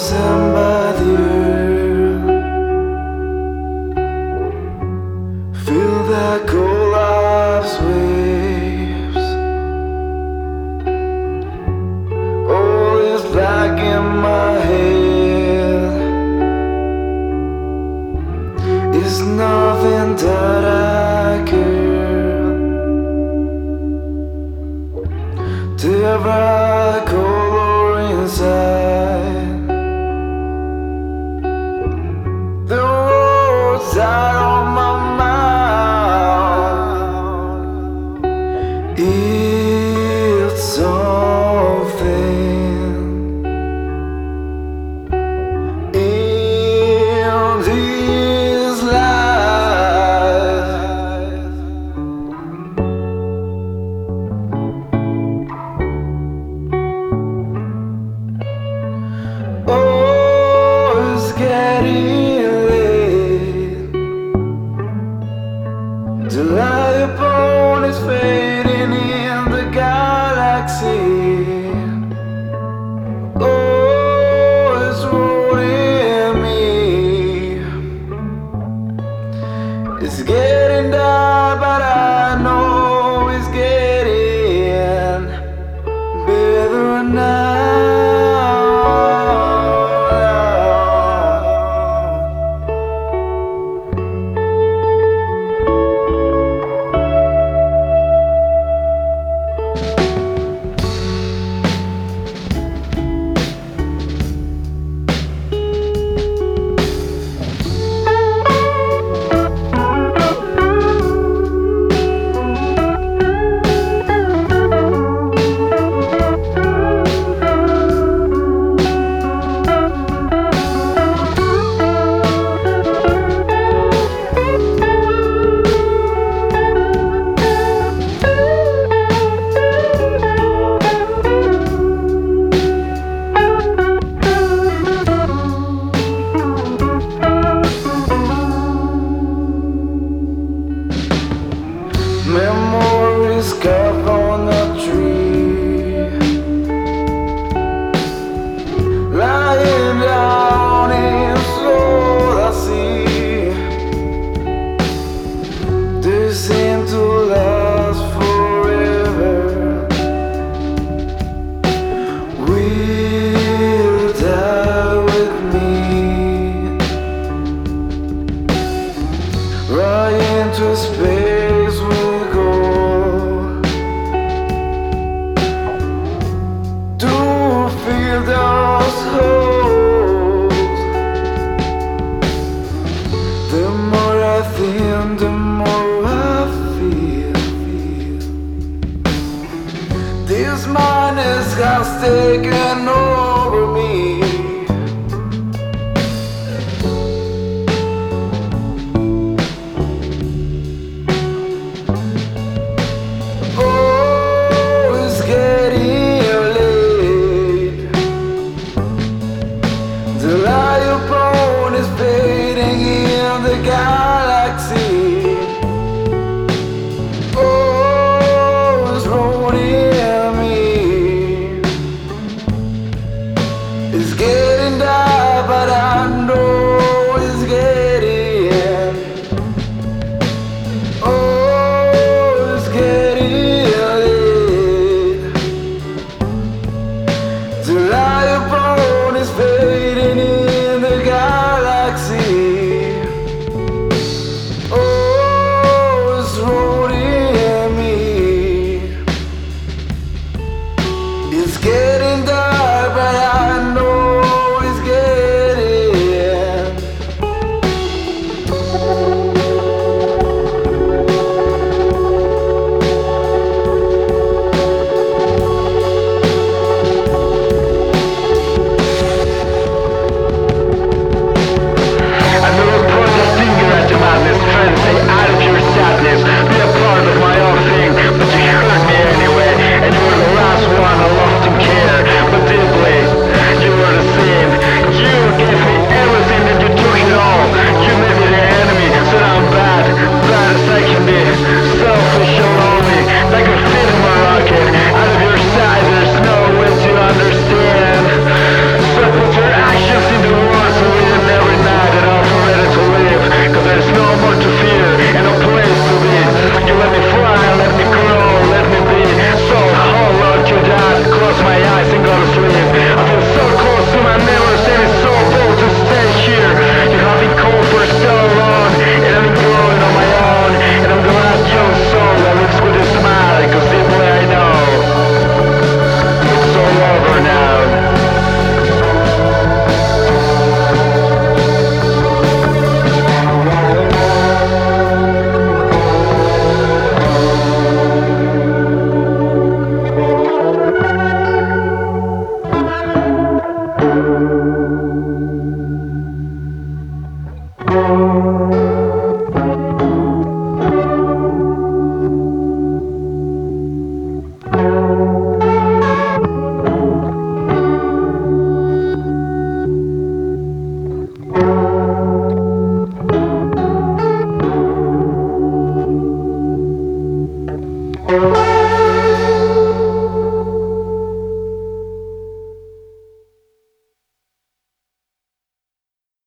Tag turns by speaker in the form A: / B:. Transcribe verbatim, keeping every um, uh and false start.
A: frozen by the earth. Feel that cold life's waves. All is black in my head. It's nothing that I care. Tear bright color inside. The roads out on my mind. It's something in this life. Oh, it's getting late. The light upon is fading in the galaxy. Oh, it's ruining me. It's getting dark, but I know it's getting better now. Memories carved on a tree, lying down in soul I see. They seem to last forever. Will die with me, right into space we go, to feel those holes. The more I think, the more I feel. This madness has taken over me. Oh, it's getting late. The light upon his face.